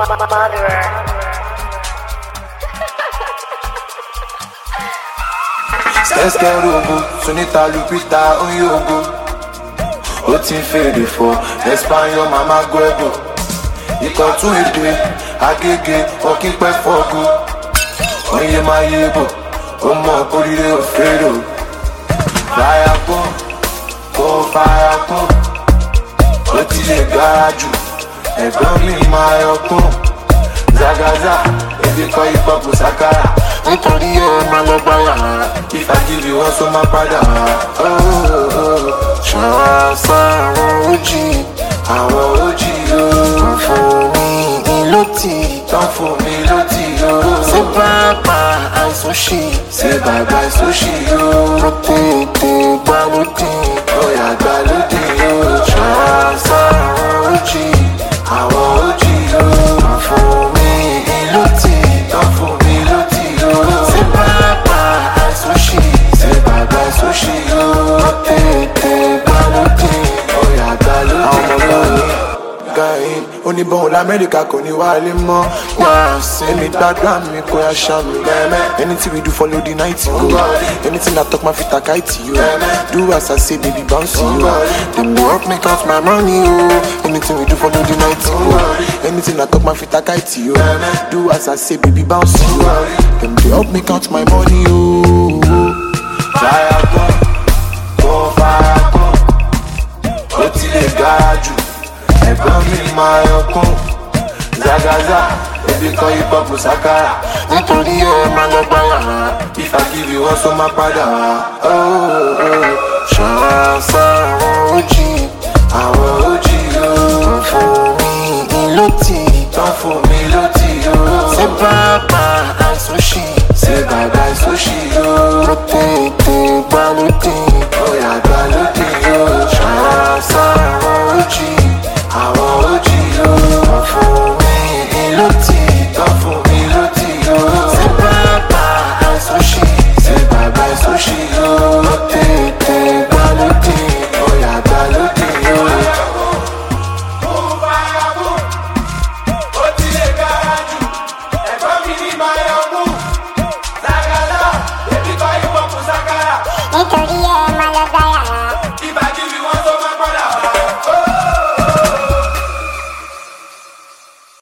Esquerogo, Sunita Lupita, Onyogo. O ti fede for Espanol, Mama Guego. Ikọ̀ tún èdè, Agége, ọ̀kín pẹ́ fọ́go. Oye máa yé bọ̀, ó mọ̀ oríire òfèrò. Fàyà kún, kò fàyà kún. Ó ti lè gara jù, ẹ̀gbọ́n mi máa yọ kún. Zagaza, ebi kọ́ ipò kò sákàrà. Nítorí ẹ máa lọ gbá yàrá. If I give you one, so máa padà. Ṣọ́ra sáwọn ojì, àwọn ojì yóò. Tán fún mi lótì, tán fún mi lótì yóò. Ṣé bàbá àìsàn ṣì, ṣé bàbá àìsàn ṣì yóò. Mo tètè gbá lódì, ọ̀yà gbá lódì yóò. Ṣọ́ra sáwọn ojì, àwọn ojì yóò. Tán fún mi lótì, tán fún mi lótì yóò. Ṣé bàbá àìsàn ṣì, ṣé bàbá àìsàn ṣì yóò. Mo tètè gbá lódì, ọ̀yà gbá lódì yóò. Oníbọn l'Amẹ́ríkà kò ní wálé mọ́. Èmi gbàgbà mi kò yá ṣá mi. Anything we do follow the night go. Anything I talk my fit like it yo. Do as I say baby bounce yo. Them dey help me count my money yo. Anything we do follow the night go. Anything I talk my fit like it yo. Do as I say baby bounce yo. Them dey help me count my money yo. Fire gun, go fire gun. Ó ti lè gara jù. Ẹ̀gbọ́n mi máa yọ kún. Zagaza, ebi kọ́ ipò kò sákàrà. Nítorí ẹ máa lọ gbá yàrá. If I give you one, so máa padà. Ṣọ́ra sáwọn ojì, àwọn ojì yóò. Tán fún mi lótì, tán fún mi lótì yóò. Ṣé bàbá